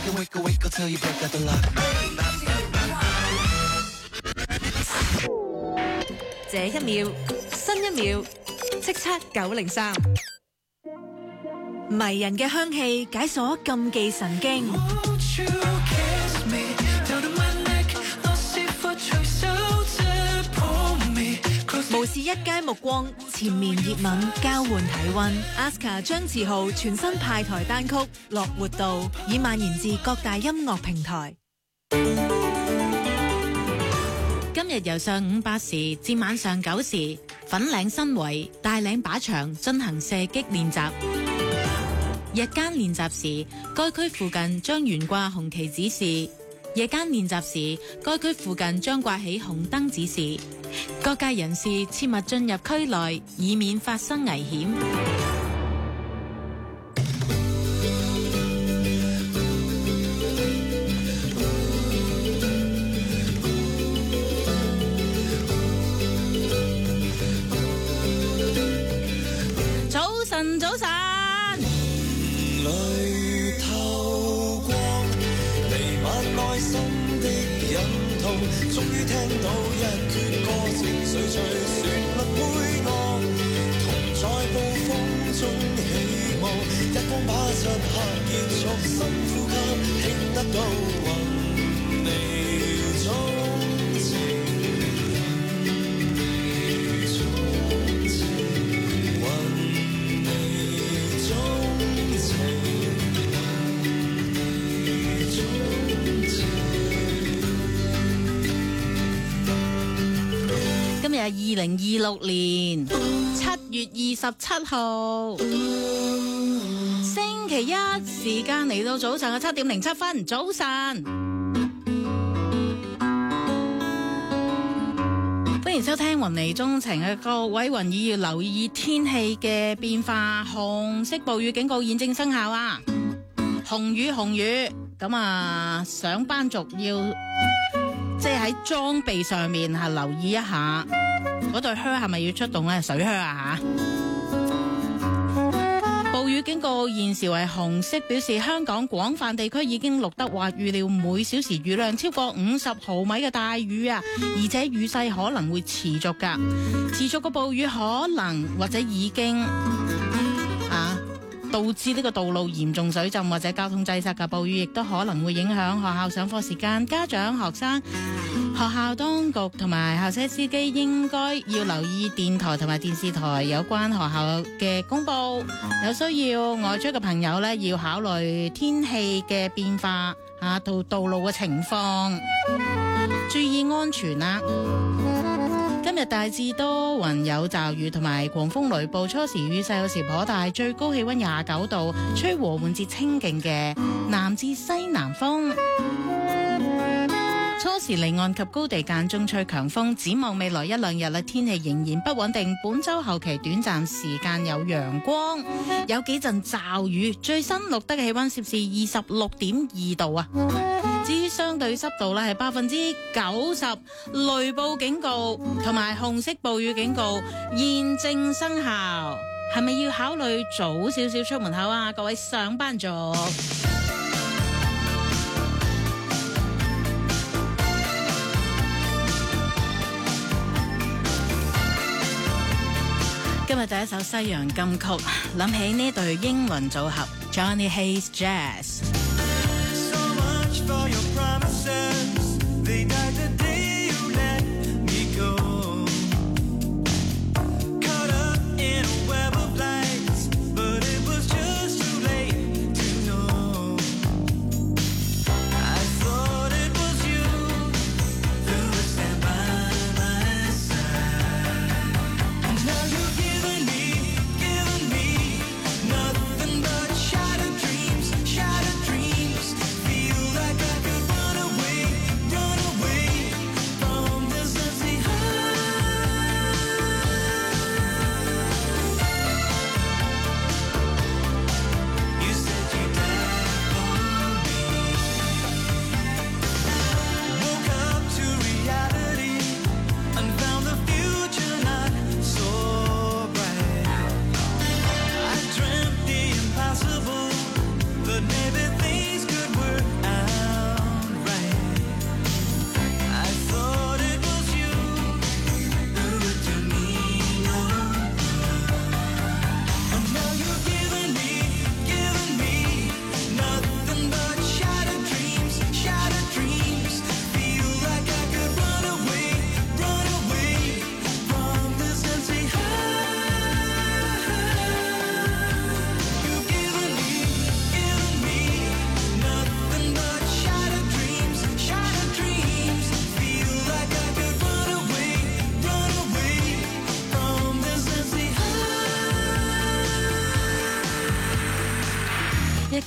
wiggle, wiggle till you break out the lock. 這一秒，新一秒，叱咤903，迷人嘅香氣解鎖禁忌神經。無視一街目光，纏綿熱吻，交換體溫。Aska 張志豪全新派台單曲《樂活道》已蔓延至各大音樂平台。 今日由上午8時至晚上9時，粉嶺新圍大嶺靶場進行射擊練習。日間練習時，該區附近將懸掛紅旗指示；夜間練習時，該區附近將掛起紅燈指示。各界人士切勿進入區內，以免發生危險。早晨， 淚透光，彌漫內心的隱痛，終於聽到一闕歌，情緒隨旋律配樂，同在暴風中起舞，一光把漆黑結束，深呼吸，聽得到雲霓鍾情。 今日係2026年7月27號，星期一，時間嚟到早上嘅7點07分，早晨，歡迎收聽雲霓鍾情嘅各位雲耳要留意天氣嘅變化，紅色暴雨警告現正生效啊！紅雨，咁啊，上班族要即係喺裝備上面係留意一下，嗰對靴係咪要出動咧？水靴啊吓！暴雨警告現時為紅色，表示香港廣泛地區已經錄得或預料每小時雨量超過50毫米嘅大雨啊，而且雨勢可能會持續噶，持續嘅暴雨可能或者已經導致呢個道路嚴重水浸或者交通擠塞嘅暴雨，亦都可能會影響學校上課時間。家長、學生、學校當局同埋校車司機應該要留意電台同埋電視台有關學校嘅公佈。有需要外出嘅朋友呢，要考慮天氣嘅變化到道路嘅情況，注意安全啦。今日大致多雲有驟雨同埋狂風雷暴，初時雨勢有時頗大，最高氣溫29度，吹和緩至清勁嘅南至西南風。初時離岸及高地間中吹強風，展望未來一兩日啦，天氣仍然不穩定。本周後期短暫時間有陽光，有幾陣驟雨。最新錄得嘅氣溫攝氏26.2度啊！至於相對濕度咧係90%，雷暴警告同埋紅色暴雨警告現正生效。係咪要考慮早少少出門口啊？各位上班族。今日第一首西洋金曲，諗起呢對英倫組合 Johnny Hayes Jazz。 Shattered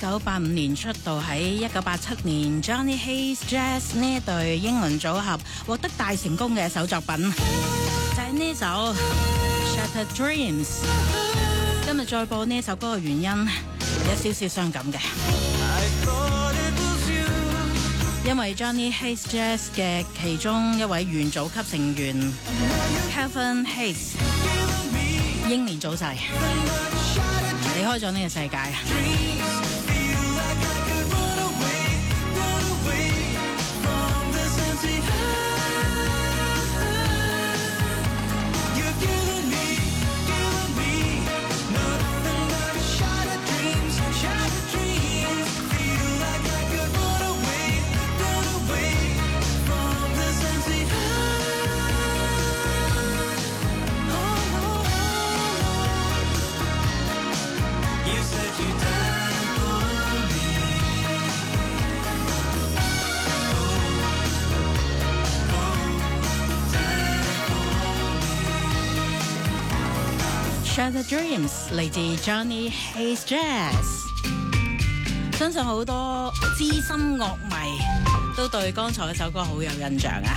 1985年出道，喺1987年 Johnny Hayes Jazz 呢一隊英倫組合獲得大成功嘅一首作品，就係呢首 Shattered Dreams。今日再播呢一首歌嘅原因有少少傷感嘅，因為 Johnny Hayes Jazz 嘅其中一位元祖級成員 Kevin Hayes 英年早逝，離開咗呢個世界。Shattered Dreams 嚟自 Johnny Hayes Jazz， 相信好多資深樂迷都對剛才嗰首歌好有印象啊！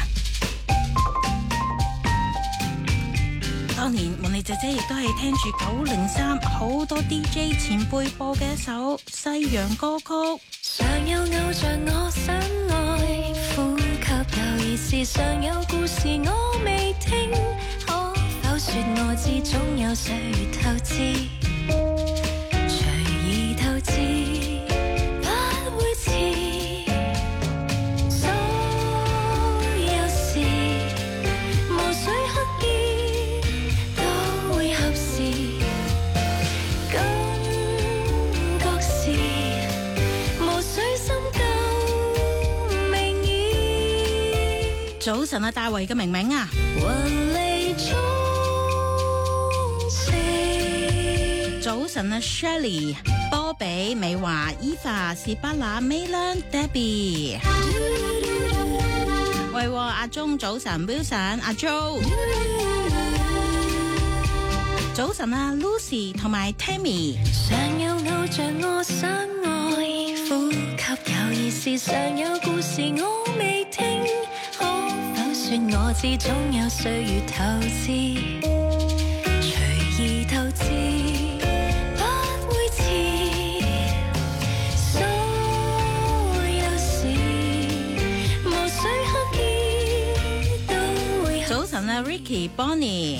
當年滿莉姐姐亦都係聽住903好多 DJ 前輩播嘅一首西洋歌曲。 常有偶像我想愛，呼吸有意思，常有故事我未聽，可否說我知總有歲月透支，隨意透支，不會遲，所有事無需刻意都會合時，感覺是無需深究明義。 早晨啊，大衛嘅明明啊！早晨啊 ，Shirley、波比、美華、Eva、士巴拿、Maylan、Debbie。喂，阿鐘早晨 ，Wilson、阿 Jo。早晨啊 ，Lucy 同埋 Tammy。 常有偶像我想愛，呼吸有意思，常有故事我未聽，可否說我知總有歲月透支，隨意透支。 早晨啊 ，Ricky、Bonnie。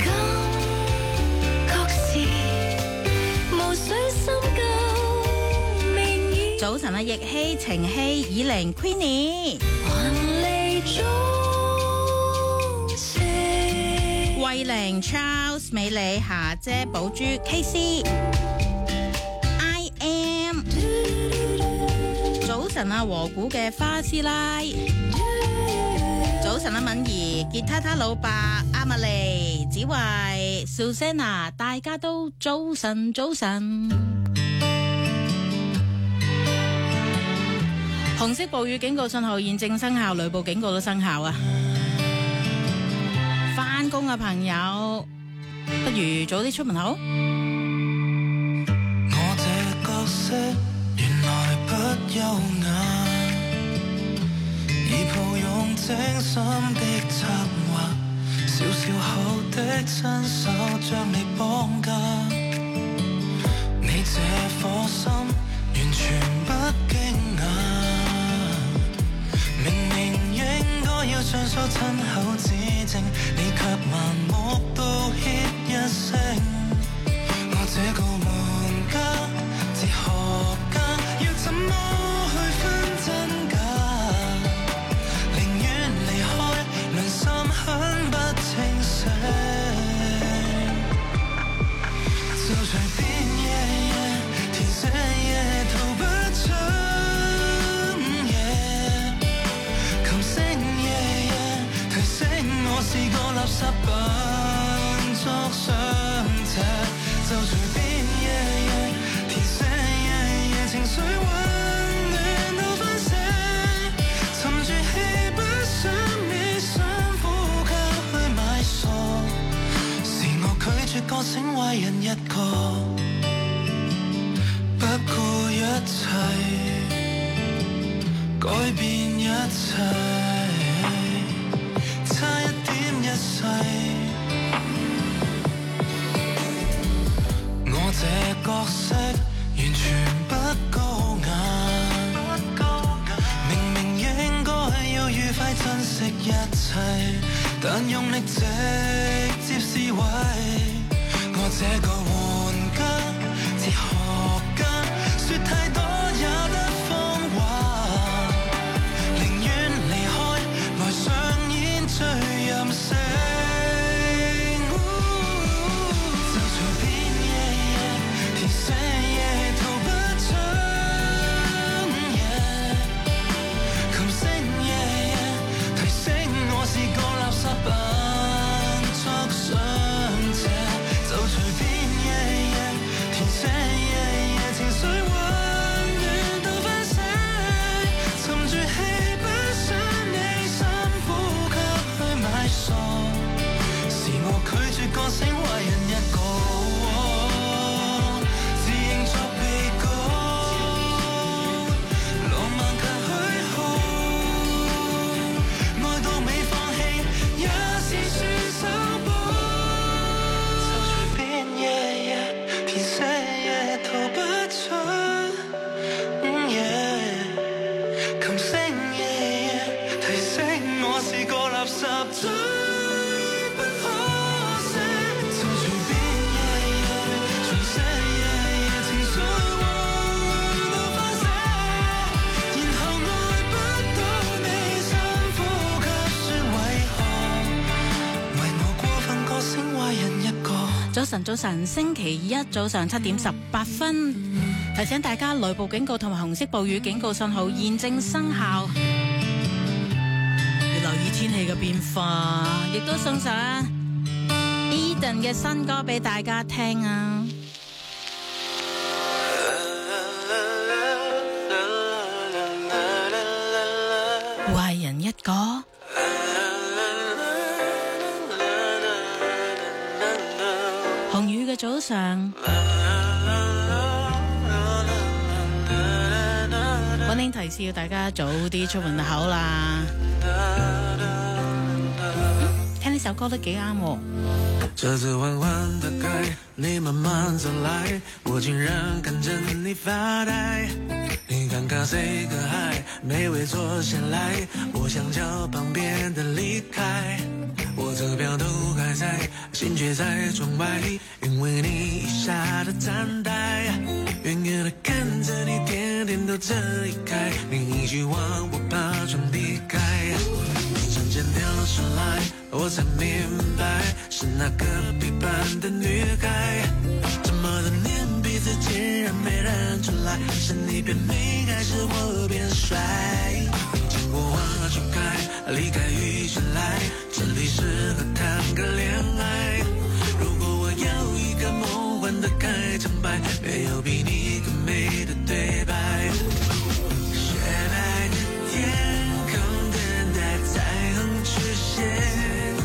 早晨啊，奕希、程希、以玲、Queenie。慧玲、Charles、美麗、霞姐、寶珠、KC。I am。早晨啊，和古嘅花師奶。早晨啊，敏儀、吉他他老伯、阿瑪莉、子慧、Susanna， 大家都早晨，早晨。紅色暴雨警告信號現正生效，雷暴警告都生效啊！返工嘅朋友，不如早啲出門口。 我這角色原來不優雅，已抱擁精心的策劃，小小口的親手將你綁架，你這顆心完全不驚訝，明明應該要盡數親口指證，你卻盲目道歉一聲，我這個門家哲學家要怎麼去分真假，心很不清醒，就隨便填寫逃不出琴聲提醒我是個垃圾笨作上者，就隨便填寫情緒混亂到翻瀉，沉住氣不想拒絕覺醒壞人一個，不顧一切改變一切，差一點一世。我這角色完全不高眼，明明應該要愉快珍惜一切，但用力直接撕毀我這個玩家、哲學家，說太多也得謊話，寧願離開來上演最任性。個性壞人一個，自認作被告，浪漫卻虛耗，愛到未放棄也是算手報，就隨便填寫逃不出，琴聲提醒我是個垃圾堆。 早晨，星期一早上7點18分，提醒大家雷暴警告同埋紅色暴雨警告信號現正生效，要留意天氣嘅變化，亦都送上 Eden 嘅新歌俾大家聽啊！壞人一個。早上，溫馨提示要大家早啲出門口啦。聽呢首歌都幾啱喎。 車子緩緩地開，你慢慢走來，我竟然看着你發呆。你尷尬 say 個 hi， 沒位坐下來，我想叫旁邊的離開。我車票都還在，心卻在窗外，因為你遺下的殘呆。遠遠地看着你點點頭這一開，你一句話我把窗避開。你漸漸掉下來，我才明白是那個背叛的女孩。這麼多年彼此竟然沒認出來，是你變美還是我變帥？經過花初開，離開雨下來，這裡適合談個戀愛。如果我有一個夢幻的開場白，沒有比你更美的對白。雪白的天空等待彩虹出現。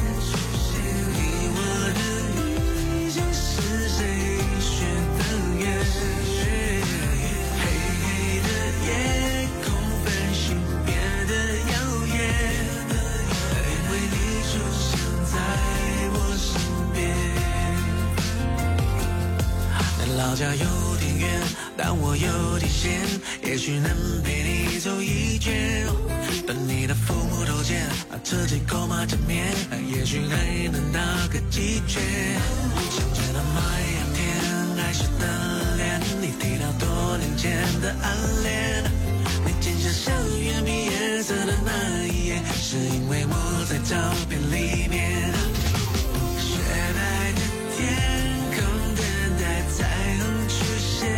老家有點遠，但我有點閒，也許能陪你走一圈。等你的父母都見，車幾口馬見面，也許還能打個幾圈。想見到麥陽天，愛笑的臉，你提到多年前的暗戀。你剪下校園皮顏色的那一夜，是因為我在照片裡面。雪白的天。彩虹出現，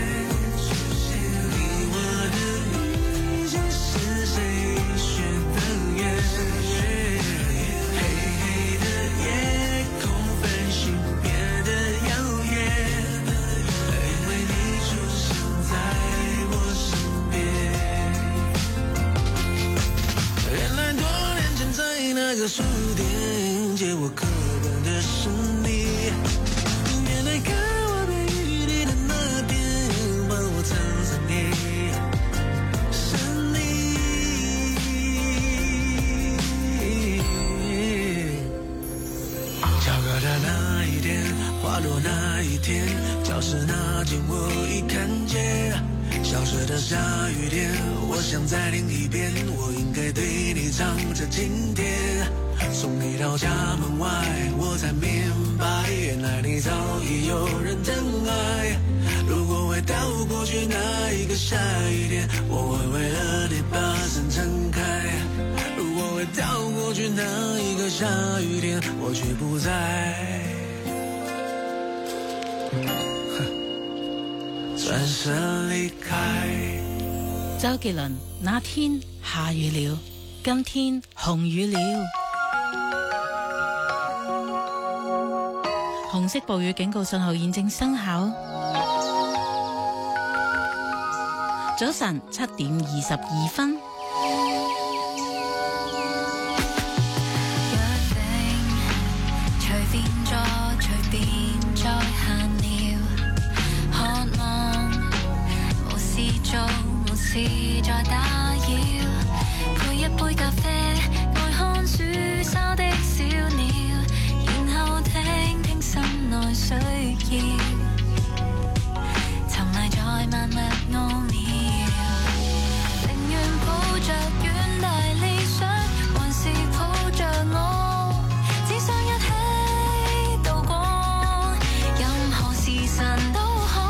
你我的理想是誰學的遠？黑黑的夜空繁星變得耀眼，因為你出現在我身邊。原來多年前在那個書店借我課本的是你。 一天，教室那间我已看见。消失的下雨天，我想再听一遍，我应该对你唱着经典。从你到家门外，我才明白，原来你早已有人疼爱。如果回到过去那一个下雨天，我会为了你把伞撑开。如果回到过去那一个下雨天，我却不在，转身离开。 周杰倫那天下雨了，今天紅雨了。紅色暴雨警告信號現正生效。早晨7點22分。 無事再打擾，配一杯咖啡，愛看樹梢的小鳥，然後聽聽心內需要，沉迷在萬物奧妙，寧願抱着遠大理想，還是抱着我，只想一起度過，任何時辰都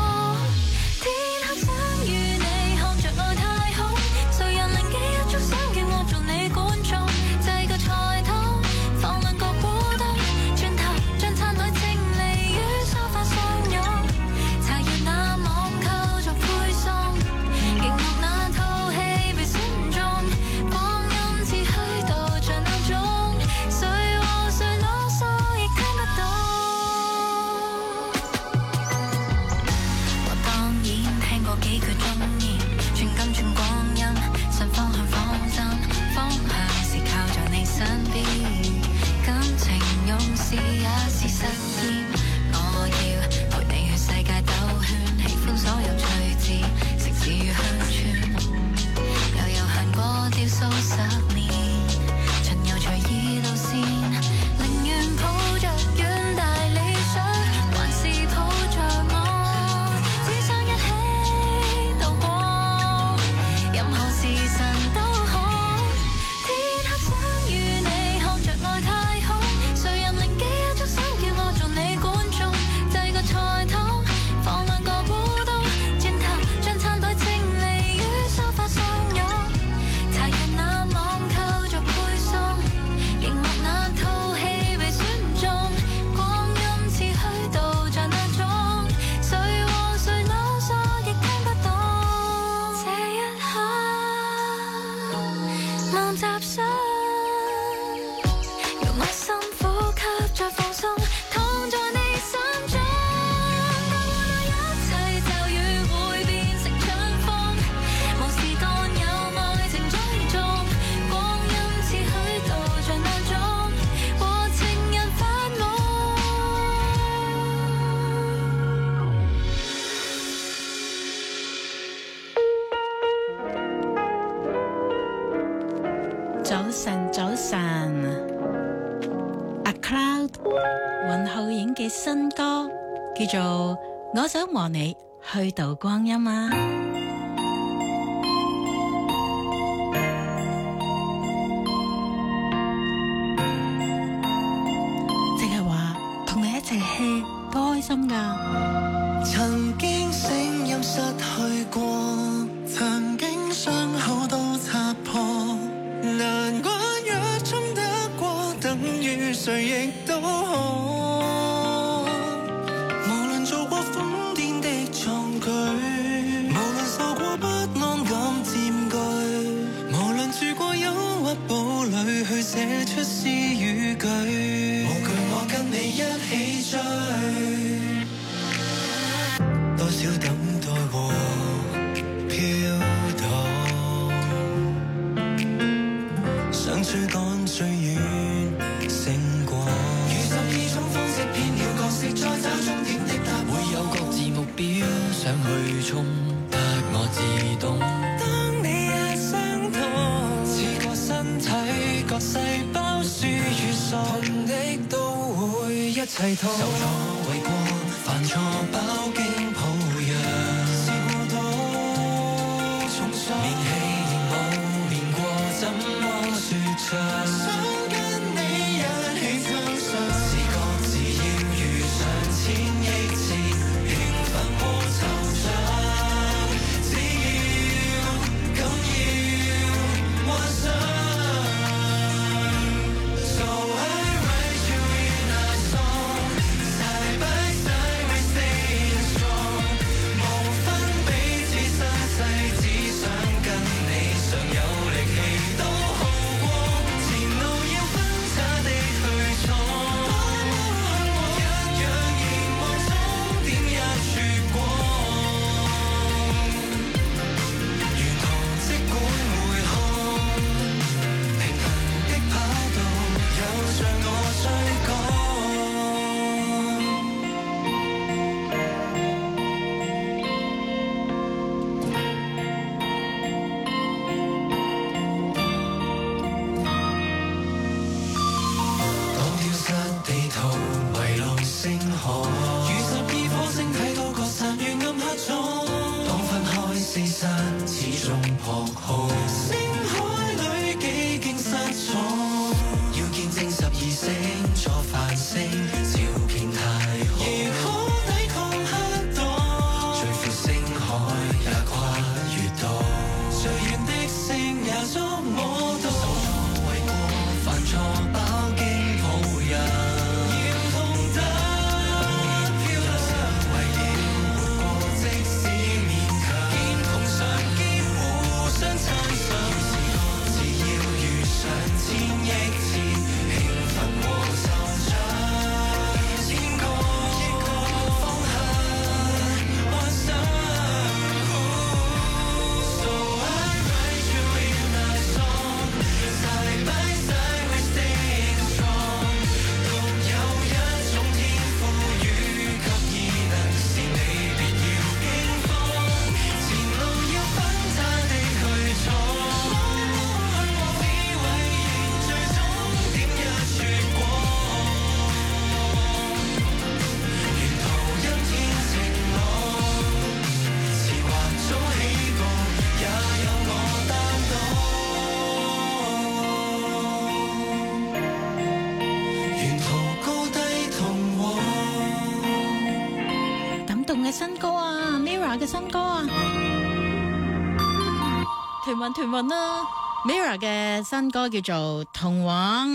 新歌叫做我想和你去度光陰啊，即係話同你一齊 hea 都開心㗎。 曾經聲音失去過，曾經傷口都擦破，難關若衝得過，等於誰亦都可。去寫出詩語句，無懼我跟你一起追，多少等待和飄蕩，想追趕最遠勝過，如12種方式變了角色，再找終點的答案，會有各自目標想去衝，得我自動。當你也相同，似個身體各細胞輸與送，痛的都會一齊痛。受挫為過，犯錯錯飽經抱養，試過多重傷，練氣仍冇練過，怎麼說唱？想跟你一起撐上，視覺只要遇上千億次興奮和惆悵，只要敢要幻想。 團雲啦 ，Mirror 嘅新歌叫做《童話》。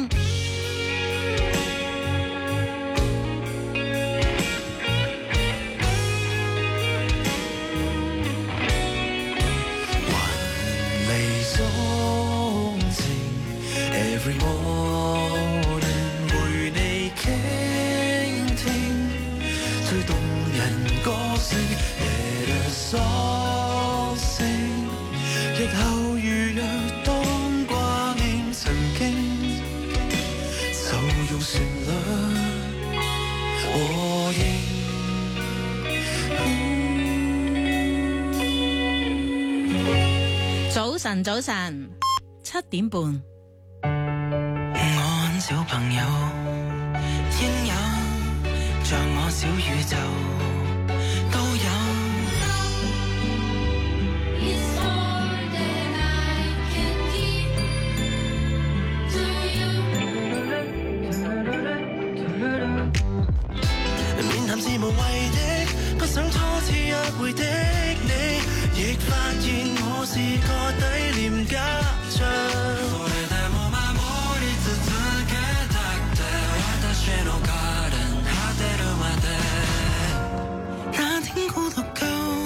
早晨7點半。 我很小朋友，應有像我小宇宙都有。面談是無謂的，不想初次約會的你，亦發現我是個低廉家長。那天孤獨夠。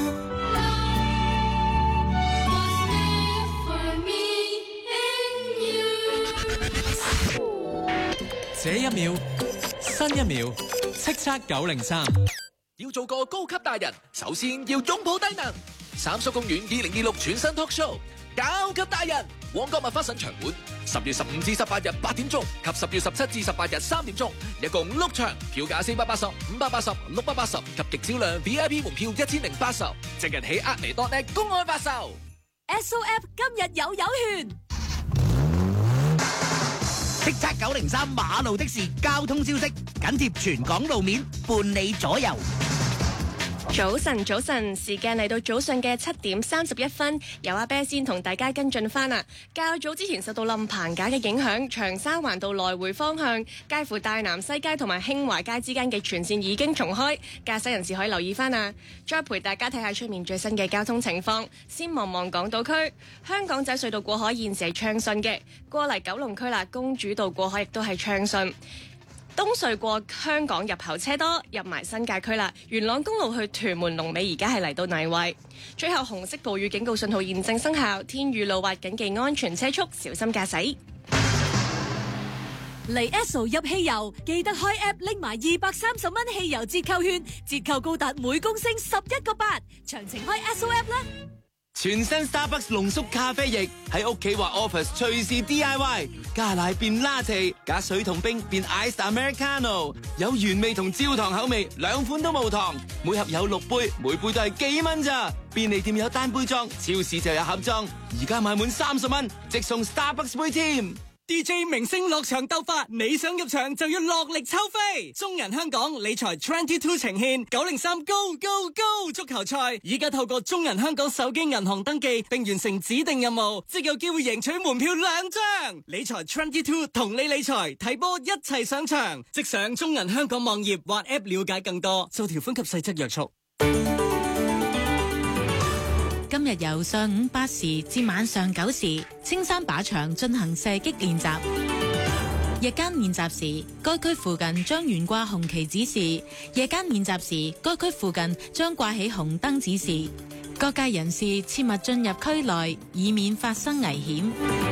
這一秒，新一秒，叱咤903。要做個高級大人，首先要擁抱低能。三叔公園2026全新 talk show， 高級大人，旺角麥花臣場館10月15至18日8點鐘及10月17至18日3點鐘，一共6場，票價480、580、680及極少量 VIP 門票1080，即日起厄尼.net 公開發售。 SOF 今日有券。 叱咤903馬路的士交通消息，緊貼全港路面，伴你左右。 早晨，早晨，時間嚟到早上嘅7:31，由阿啤先同大家跟進翻啦。較早之前受到冧棚架嘅影響，長沙灣道來回方向介乎大南西街同埋興華街之間嘅全線已經重開，駕駛人士可以留意翻啊。再陪大家睇下出面最新嘅交通情況。先望望港島區，香港仔隧道過海現時係暢順嘅，過嚟九龍區啦，公主道過海亦都係暢順。東隧過香港入口車多，入埋新界區啦。元朗公路去屯門龍尾而家係嚟到泥圍。最後紅色暴雨警告信號現正生效，天雨路滑，謹記安全車速，小心駕駛。 嚟 Esso 入汽油，記得開 app 拎埋230蚊汽油折扣券，折扣高達每公升11個8。詳情開 Esso app 啦。 全新 Starbucks 濃縮咖啡液，喺屋企或 office 隨時 DIY， 加奶變 latte， 加水同冰變 iced americano， 有原味同焦糖口味，兩款都冇糖，每盒有6杯，每杯都係幾蚊咋。便利店有單杯裝，超市就有盒裝，而家買滿30蚊，即送 Starbucks 杯添。 DJ 明星落場鬥法，你想入場就要落力抽飛。中銀香港理財22呈獻903 Go Go Go 足球賽，依家透過中銀香港手機銀行登記並完成指定任務，即有機會贏取門票2張。理財22同你理財，睇波一齊上場，即上中銀香港網頁或 App 了解更多，受條款及細則約束。 今日由上午8時至晚上9時，青山靶場進行射擊練習。日間練習時，該區附近將懸掛紅旗指示；夜間練習時，該區附近將掛起紅燈指示。各界人士切勿進入區內，以免發生危險。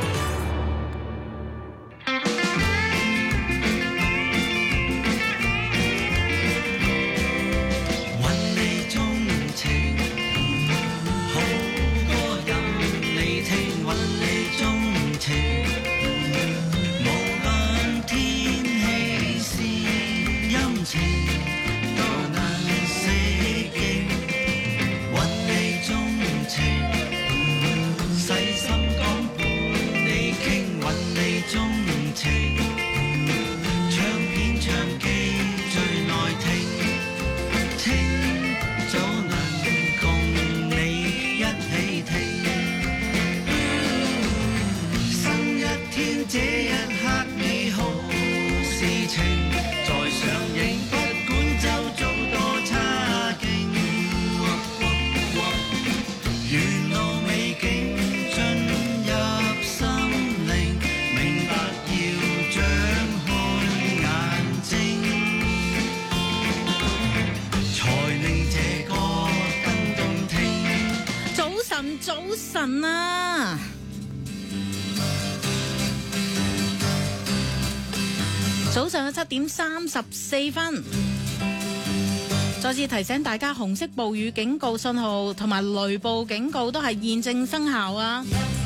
早晨啊！早上嘅7:34，再次提醒大家，紅色暴雨警告信號同埋雷暴警告都係現正生效啊！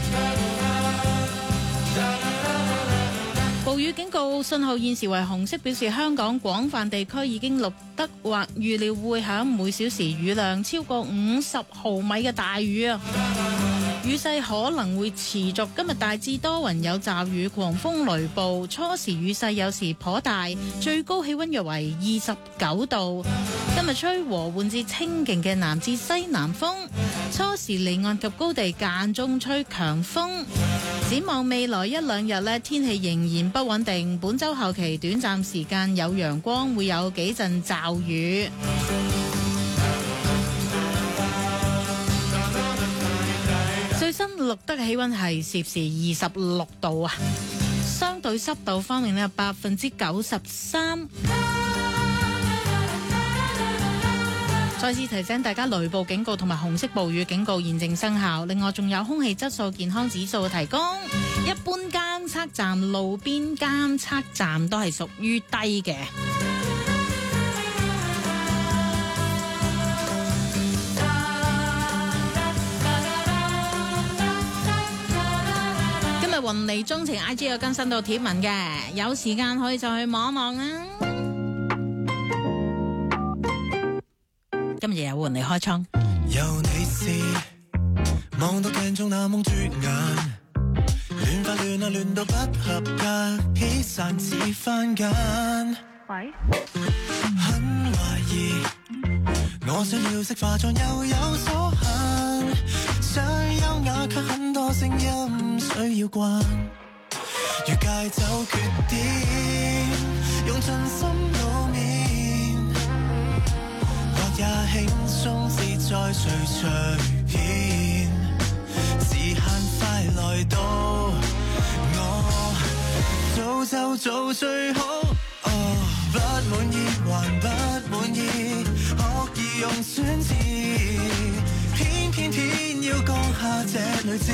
暴雨警告信號現時為紅色，表示香港廣泛地區已經錄得或預料會響每小時雨量超過50毫米嘅大雨啊！雨勢可能會持續，今日大致多雲有驟雨、狂風雷暴，初時雨勢有時頗大，最高氣溫約為29度。今日吹和緩至清勁嘅南至西南風，初時離岸及高地間中吹強風。展望未來1、2日呢，天氣仍然不穩定，本週後期短暫時間有陽光，會有幾陣驟雨。最新錄得嘅氣溫係攝氏26度啊，相對濕度方面呢，93%。再次提醒大家，雷暴警告同埋紅色暴雨警告現正生效。另外，仲有空氣質素健康指數嘅提供，一般監測站、路邊監測站都係屬於低嘅。雲離鍾情 IG 有更新到貼文嘅，有時間可以就去望一望啊！今日有雲離開倉， 由你是望到鏡中那夢絕眼，亂發亂啊亂到不合格，披散似番梘。喂，很懷疑我想要識化妝又有所限，想優雅卻很多聲音需要慣。如戒走缺點，用盡心裏面，或也輕鬆自在隨隨便，時限快來到，我早就做最好。不滿意還不滿意，惡意用選詞，偏要降下這女子。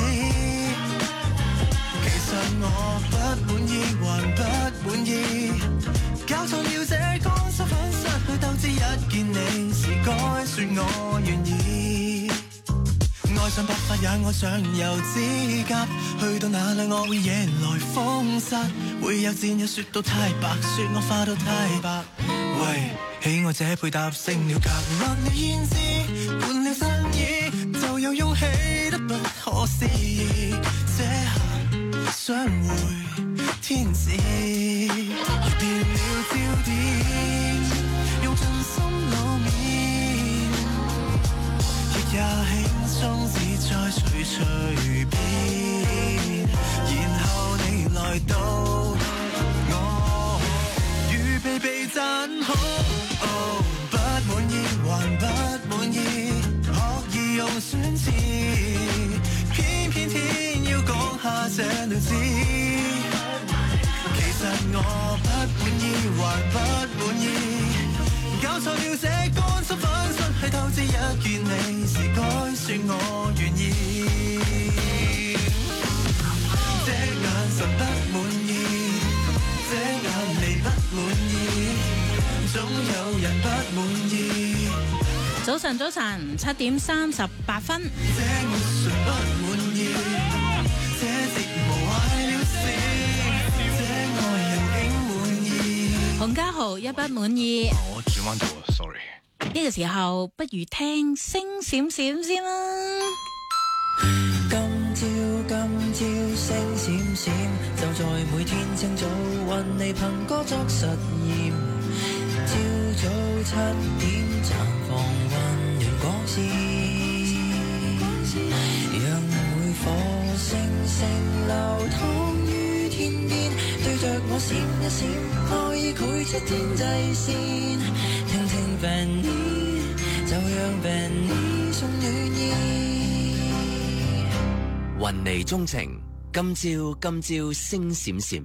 其實我不滿意還不滿意，搞錯了這乾濕粉失去鬥志，一見你時該說我願意。愛上白髮也愛上油指甲，去到哪裏我會惹來風沙，會有箭有說到太白，說我化到太白。喂，喜愛這配搭升了格，落了胭脂，換了新衣，就有勇氣得不可思議。這下相會天使，如變了焦點，用盡心裏面，亦也輕鬆自在隨隨便，然後你來到，我預備被讚好。不滿意還不滿意，惡意用選詞，偏要講下這女子。其實我不滿意還不滿意，搞錯了這乾濕粉失去鬥志，一見你時該說我願意。這眼神不滿意，這眼眉不滿意，總有人不滿意。 早晨，7點38分。 這沒誰不滿意，這節無壞了事，這愛人竟滿意。 洪家豪一不滿意。 我轉彎到啊 ，sorry。 呢個時候不如聽星閃閃先啦。 今朝星閃閃，就在每天清早揾你憑歌作實驗。朝早7點綻放溫暖光線，讓每顆星星流淌於天邊，對着我閃一閃，愛意繪出天際線。聽聽 Benny， 就讓 Benny 送暖意。 雲霓鍾情，今朝星閃閃。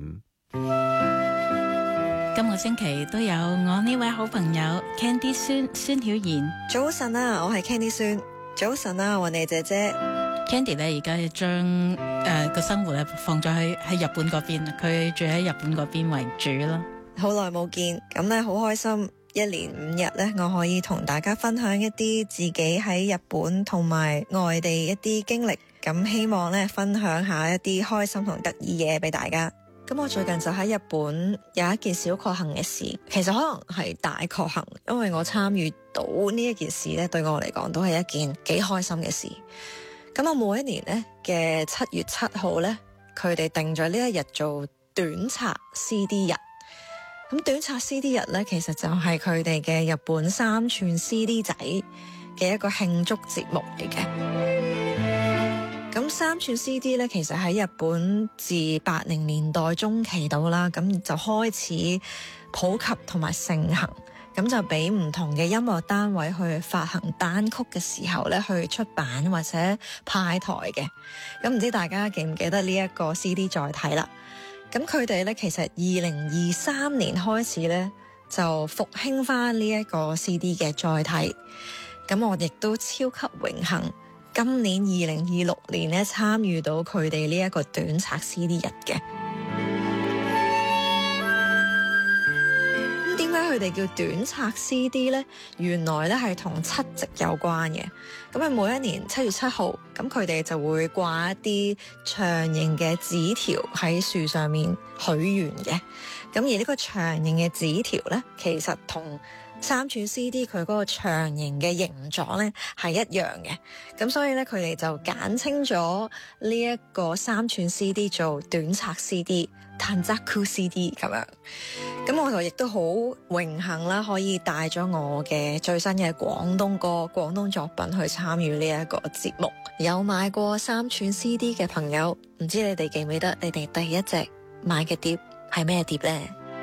今個星期都有我呢位好朋友 Candy 孫曉妍。 早晨啊，我係 Candy 孫。早晨啊，雲霓姐姐。 Candy 咧而家將個生活咧放咗喺日本嗰邊，佢住喺日本嗰邊為主咯。 好耐冇見，咁咧好開心，一連5日咧，我可以同大家分享一啲自己喺日本同埋外地一啲經歷，咁希望咧分享下一啲開心同得意嘢俾大家。咁我最近就喺日本有一件小確幸嘅事，其實可能係大確幸，因為我參與到呢一件事咧，對我嚟講都係一件幾開心嘅事。咁我每一年咧嘅7月7號咧，佢哋定咗呢一日做短冊 CD 日。咁短冊 CD 日咧，其實就係佢哋嘅日本3寸 CD 仔嘅一個慶祝節目嚟嘅。咁3寸 CD 咧，其實喺日本自80年代中期到啦，咁就開始普及同埋盛行，咁就俾唔同嘅音樂單位去發行單曲嘅時候咧，去出版或者派台嘅。咁唔知大家記唔記得呢一個 CD 載體啦？咁佢哋咧，其實2023年開始咧就復興翻呢一個 CD 嘅載體。咁我亦都超級榮幸，今年2026年咧參與到佢哋呢一個短冊 CD 日嘅。咁點解佢哋叫短冊 CD 呢？原來咧係同七夕有關嘅。咁啊，每一年7月7號，咁佢哋就會掛一啲長形嘅紙條喺樹上面許願嘅。咁而呢個長形嘅紙條咧，其實同3寸 CD 佢嗰個長形嘅形狀咧係一樣嘅。咁所以咧，佢哋就簡稱咗呢一個3寸 CD 做短冊 CD、Tanzaku CD 咁樣。 咁我就亦都好榮幸啦，可以帶咗我嘅最新嘅廣東歌、廣東作品去參與呢一個節目。有買過三串 CD 嘅朋友，唔知你哋記唔記得你哋第一隻買嘅碟係咩碟呢？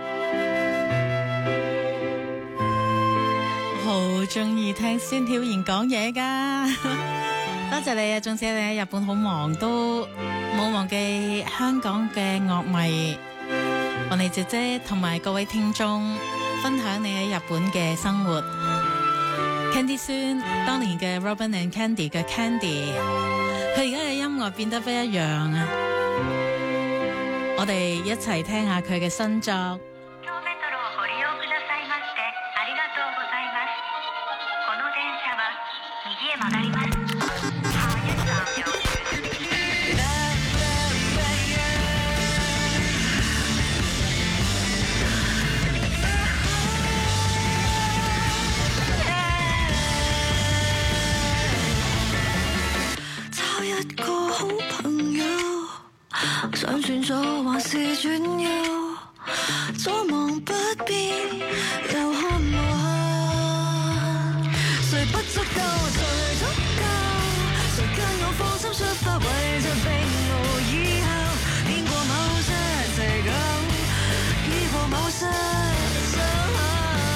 好中意聽孫曉妍講嘢噶，多謝你啊！仲寫你喺日本好忙，都冇忘記香港嘅樂迷。我哋姐姐同埋各位聽眾分享你喺日本嘅生活。Candy 孫當年嘅 Robin and Candy 嘅 Candy， 佢而家嘅音樂變得不一樣啊！我哋一齊聽下佢嘅新作。 想轉左還是轉右，左望不變，右看無限，誰不足夠，誰足夠，誰跟我放心出發，為着並無以後，見過某些邪感，醫過某些傷口，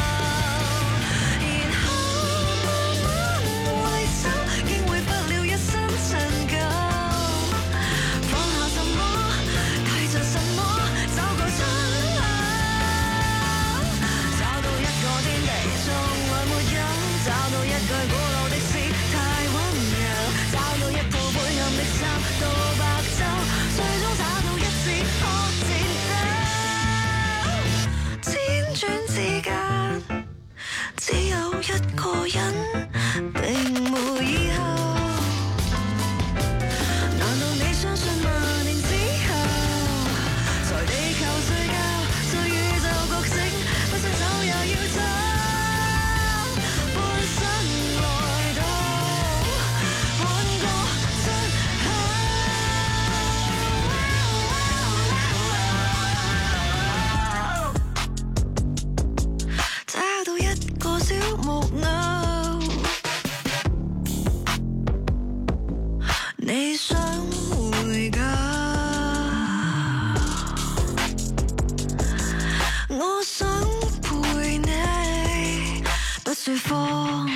然後慢慢維守，竟會不了一身陳舊。只有一個人，並無以後。難道你相信萬年之後，在地球睡覺，在宇宙覺醒，不想走也要走，半生來到，換個出口。找到一個小木偶，你想回家，我想陪你，不說謊，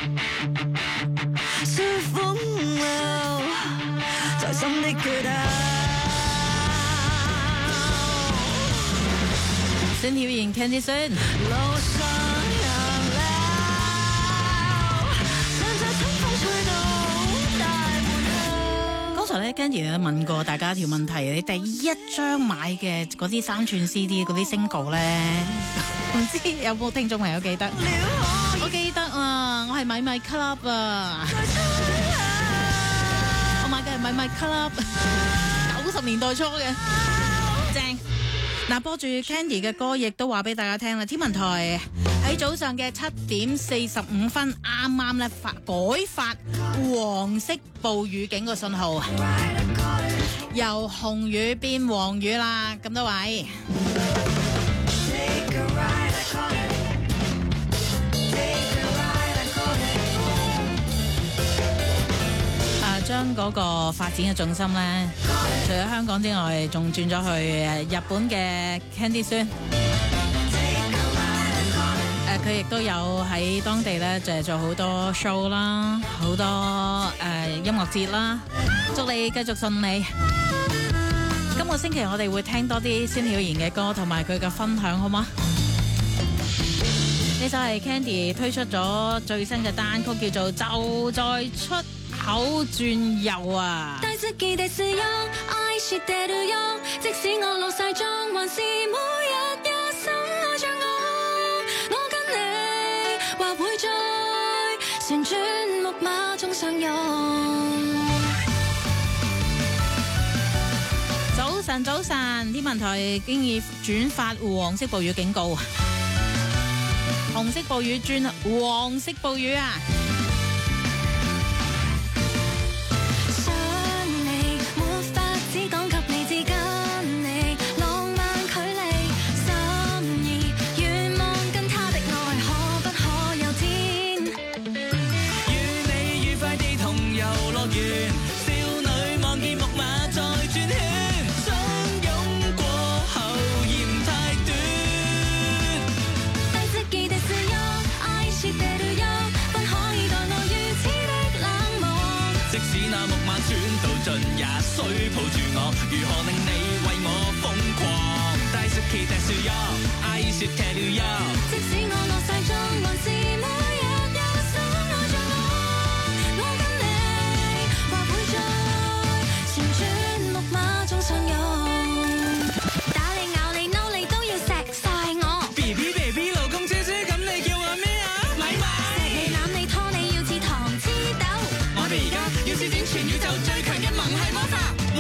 說風流，在心的缺口。 孫曉妍 Candy 孫。 路上洋流，上着清風吹到大門口。 剛才咧 Candy 問過大家一條問題，你第一張買嘅嗰啲3串 CD 嗰啲 single 咧，唔知有冇聽眾朋友記得？我記得啊，我係米米 Club 啊，我買嘅係米米 Club，90年代初嘅，正。嗱，播住 Candy 嘅歌，亦都話俾大家聽啦。天文台喺早上嘅7點45分，啱啱咧改發黃色暴雨警告信號，由紅雨變黃雨啦。咁多位，將嗰個發展嘅重心咧，除咗香港之外，仲轉咗去日本嘅 Candy 孫。佢亦都有喺當地咧，就係做好多 show 啦，好多音樂節啦。祝你繼續順利。今個星期我哋會聽多啲孫曉妍嘅歌，同埋佢嘅分享，好嗎？呢首係 Candy 推出咗最新嘅單曲，叫做就在出口轉右啊！ 大隻記地是用愛說地了用，即使我落晒妝，還是每日一心愛着我跟你或會在旋轉木馬中相擁。 早晨，天文台經已轉發黃色暴雨警告，紅色暴雨轉黃色暴雨啊！ 只講給你知，跟你浪漫距離，心意也需抱住我，如何令你為我瘋狂？大雪奇大雪呀，愛雪騎了呀。 即使我落晒妝，還是每日也想愛着我。我跟你或會在旋轉木馬中相擁，打你咬你嬲你都要錫晒我。 BB baby 老公豬豬，咁你叫我咩啊？咪咪。 錫你攬你拖你要似糖黐豆。 我哋而家要施展全宇宙最強嘅萌系魔法，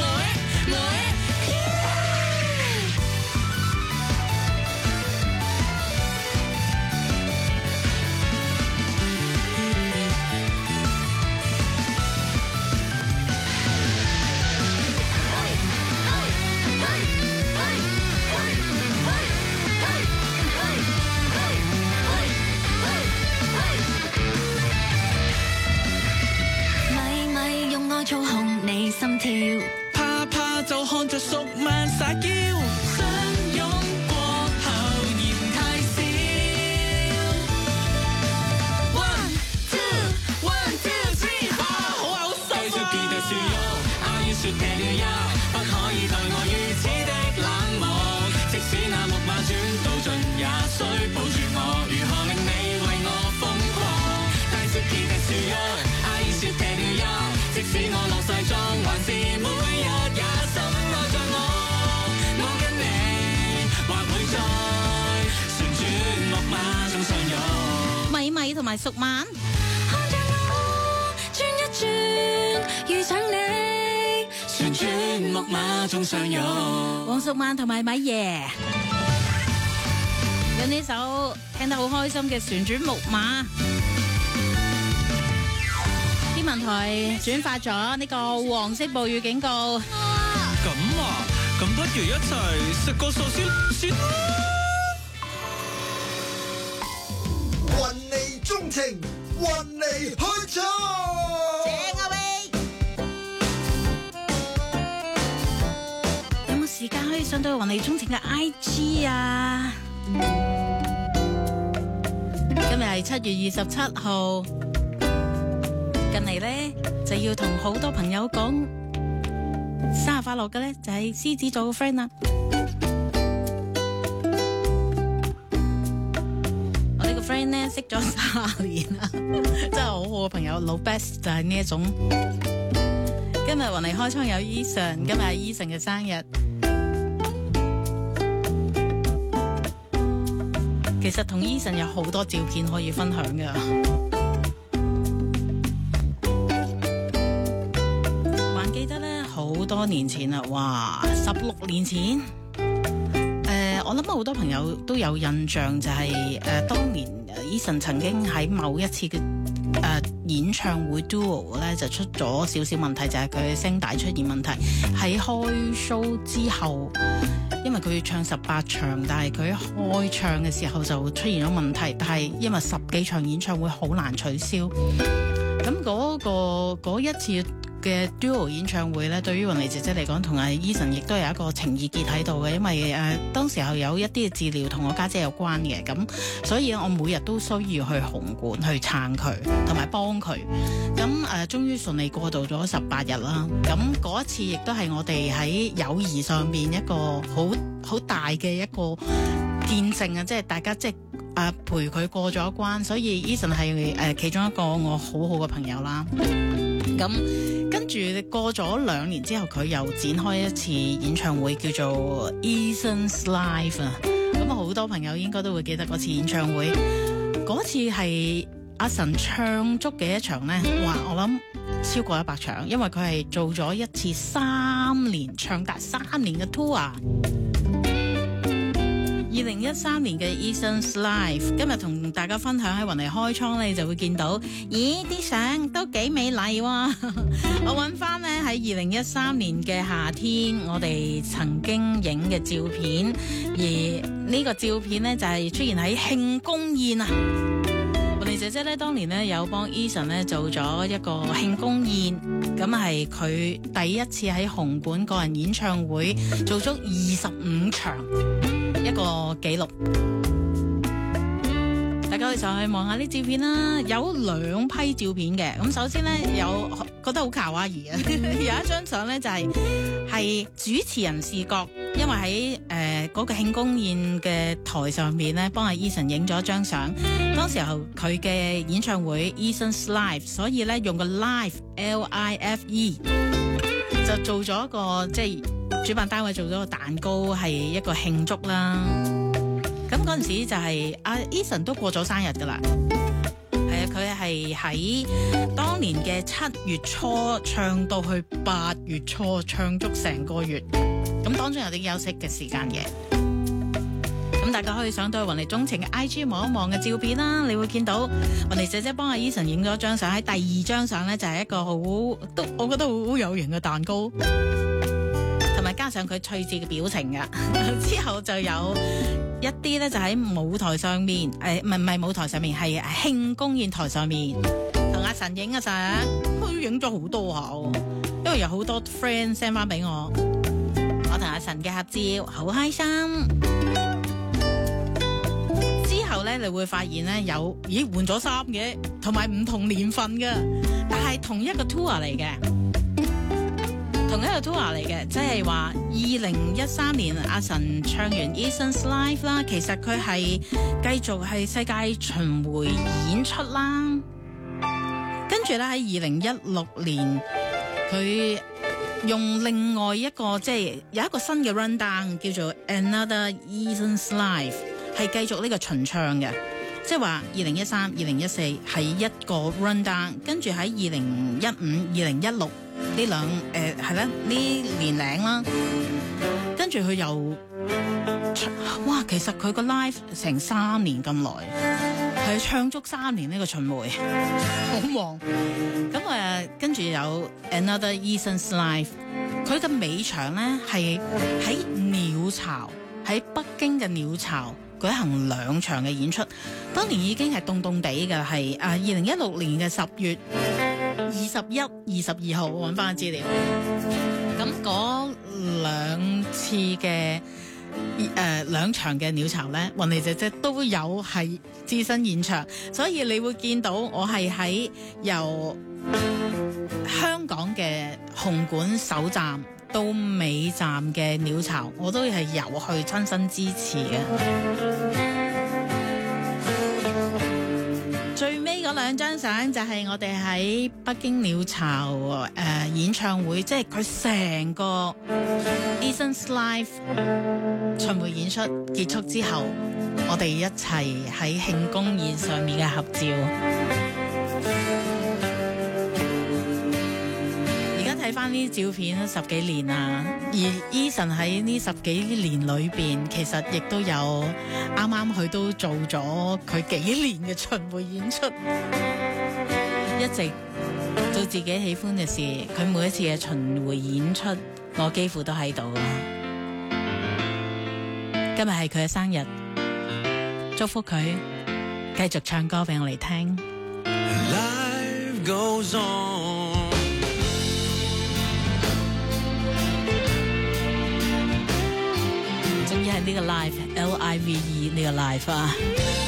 操控你心跳， 怕怕就看着淑曼撒嬌，相擁過後嫌太少。One two one two three， 好嘔心啊！繼續記得說喲，愛說騎了呀，不可以待我如此的冷漠。即使那木馬轉到盡，也需抱住我。如何令你為我瘋狂？大說記得說喲，愛說騎了呀。即使我落晒妝，還是每日也深愛着我。我跟你或會在旋轉木馬中相擁。 米米同埋淑曼， 看着我轉一轉，遇上你旋轉木馬中相擁。 黃淑曼同埋米爺有呢首聽得好開心嘅旋轉木馬。天文台轉發咗呢個黃色暴雨警告。 咁啊，咁不如一齊食個壽司先啦。 雲尼鍾情，雲尼開唱。 正啊喂！有冇時間可以上到雲尼鍾情嘅 IG 啊？今日係7月27號。近嚟咧就要同好多朋友講生日快樂嘅咧，就係獅子座嘅 friend 啦。我呢個 friend 咧識咗30年啦，真係好好嘅朋友。老 best 就係呢一種。今日雲尼開倉有 Eason， 今日係 Eason 嘅生日。其實同 Eason 有好多照片可以分享㗎。好多年前啦，哇，16年前，我諗好多朋友都有印象，就係當年 Eason 曾經喺某一次嘅演唱會 duo 咧就出咗少少問題，就係佢嘅聲帶出現問題。喺開 show 之後，因為佢要唱18場，但係佢開唱嘅時候就出現咗問題，但係因為10幾場演唱會好難取消，咁嗰一次嘅 duo 演唱會咧，對於雲尼姐姐嚟講，同阿 Eason 亦都有一個情意結喺度嘅，因為當時候有一啲嘅治療同我家姐有關嘅，咁所以我每日都需要去紅館去撐佢，同埋幫佢。咁終於順利過渡咗18日啦。咁嗰一次亦都係我哋喺友誼上面一個好大嘅一個見證啊！即係大家即係陪佢過咗一關，所以 Eason 係其中一個我好好嘅朋友啦。咁跟住過咗2年之後，佢又展開一次演唱會，叫做 Eason's Live 啊。咁好多朋友應該都會記得嗰次演唱會。嗰次係阿神唱足嘅一場呢，哇！我諗超過100場，因為佢係做咗一次3年長達3年嘅 tour。2013年嘅 Eason's Live， 今日同大家分享喺雲尼開倉咧，你就會見到，咦，啲相都幾美麗喎！我揾翻呢喺2013年嘅夏天，我哋曾經影嘅照片，而呢個照片呢，就係出現喺慶功宴啊！雲尼姐姐咧當年呢，有幫 Eason 咧做咗一個慶功宴，咁係佢第一次喺紅館個人演唱會做足25場。一個紀錄，大家以上去望下啲照片啦，有2批照片嘅。咁首先咧有覺得好卡哇伊啊，有一張相咧就係主持人視角，因為喺嗰個慶功宴嘅台上面咧，幫阿 Eason 影咗一張相。當時候佢嘅演唱會 Eason's Live， 所以咧用個 Live L-I-F-E 就做咗一個即係主辦單位做咗個蛋糕，係一個慶祝啦。咁嗰陣時就係阿 Eason 都過咗生日噶啦，係啊，佢係喺當年嘅7月初唱到去8月初，唱足成個月。咁當中有啲休息嘅時間嘅。咁大家可以上到去雲妮鍾情嘅 IG 望一望嘅照片啦，你會見到雲妮姐姐幫阿 Eason 影咗張相，喺第2張相咧就係一個我覺得好有型嘅蛋糕，同埋加上佢趣致嘅表情噶。之後就有一啲咧就喺舞台上面，唔係舞台上面，係慶功宴台上面同阿神影嘅相，佢影咗好多下，因為有好多 friend send 翻俾我同阿神嘅合照，好開心。之後咧你會發現咧咦換咗衫嘅，同埋唔同年份嘅，但係同一個 tour 嚟嘅。同一個 tour 嚟嘅，即係話2013年阿神唱完 Eason's Live 啦，其實佢係繼續係世界巡迴演出啦。跟住咧喺2016年，佢用另外一個即係有一個新嘅 rundown 叫做 Another Eason's Live， 係繼續呢個巡唱嘅，即係話2013、2014係一個 rundown， 跟住喺2015、2016。呢兩係咧呢年齡啦，跟住佢又哇，其實佢個 live 成3年咁耐，係唱足3年呢個巡迴，好忙。咁跟住有 Another Eason's Live， 佢嘅尾場咧係喺鳥巢，喺北京嘅鳥巢舉行2場嘅演出。當年已經係凍凍地嘅，係2016年嘅10月21、22號揾翻資料。咁嗰2次嘅2場嘅鳥巢咧，雲妮姐姐都有係置身現場，所以你會見到我係喺由香港嘅紅館首站到尾站嘅鳥巢，我都係游去親身支持嘅。最尾嗰2張相就係我哋喺北京鳥巢演唱會，即係佢成個 Eason's Live 巡迴演出結束之後，我哋一齊喺慶功宴上面嘅合照。睇翻呢啲照片10幾年啦，而 Eason 喺呢10幾年裏邊，其實亦都有啱啱佢都做咗佢幾年嘅巡迴演出，一直做自己喜歡嘅事。佢每一次嘅巡迴演出，我幾乎都喺度啦。今日係佢嘅生日，祝福佢繼續唱歌俾我哋聽。Life goes on。係呢個 live L-I-V-E 呢個 live 啊！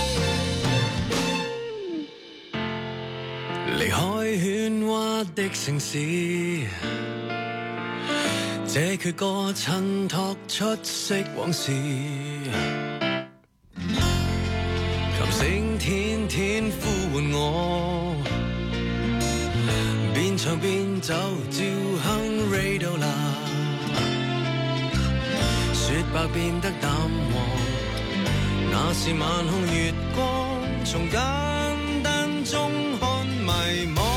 離開喧嘩的城市，這闕歌襯托出色往事。琴聲天天呼喚我，邊唱邊走，照哼 Radio 啦。雪白變得淡黃，那是晚空月光，從簡單中看迷惘。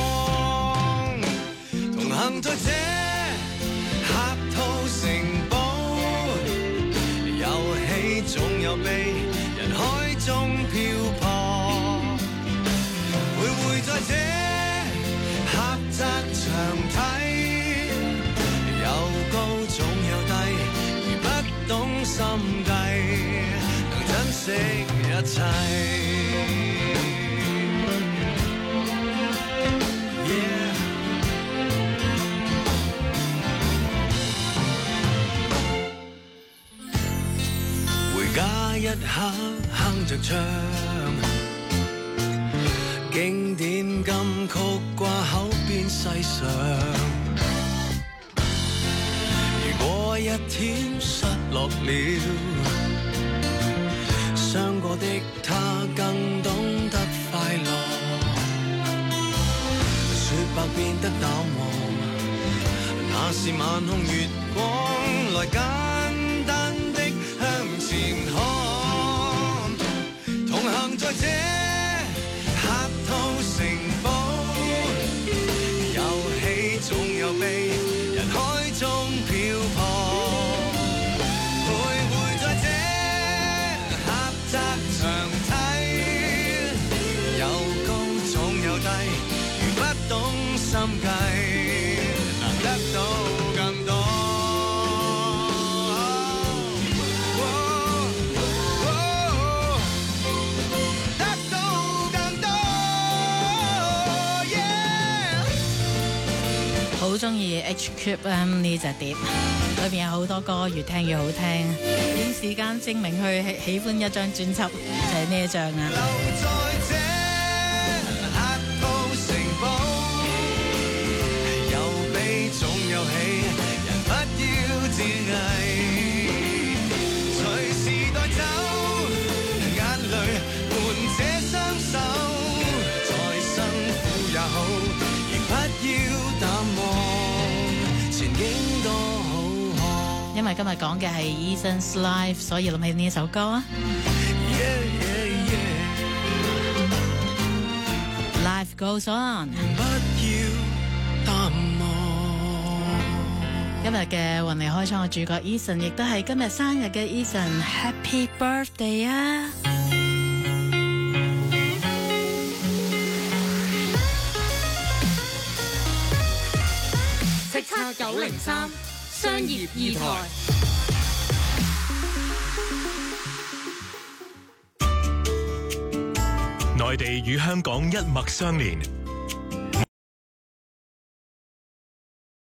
同行在這客套城堡，遊戲總有被人海中漂泊，徘徊在這狹窄長梯，有高總有低，懂心計，能珍惜一切。Yeah. 回家一刻哼着唱， 經典金曲掛口邊世上，如果一天失落了，傷過的他更懂得快樂，雪白變得淡黃，那是晚空月光，來簡單的向前看，同行在這客套城堡，有喜總有悲，人海中漂泊，徘徊在這狹窄長梯，有高總有低，如不懂心計，難得到更多。 好中意 H Cube 呢隻碟，裏邊有好多歌，越聽越好聽。點時間證明佢喜歡一張專輯，就係呢一張啊！留在這客套城堡，有悲總有喜，人不要自危，隨時帶走眼淚，伴這雙手，再辛苦也好，亦不要淡忘。因為今日講嘅係 Eason's Life， 所以諗起呢一首歌啊。Life goes on。不要淡忘。今日嘅雲嚟開窗嘅主角 Eason， 亦都係今日生日嘅 Eason，Happy Birthday 啊！ 叱咤903商業二台。 內地與香港一脈相連，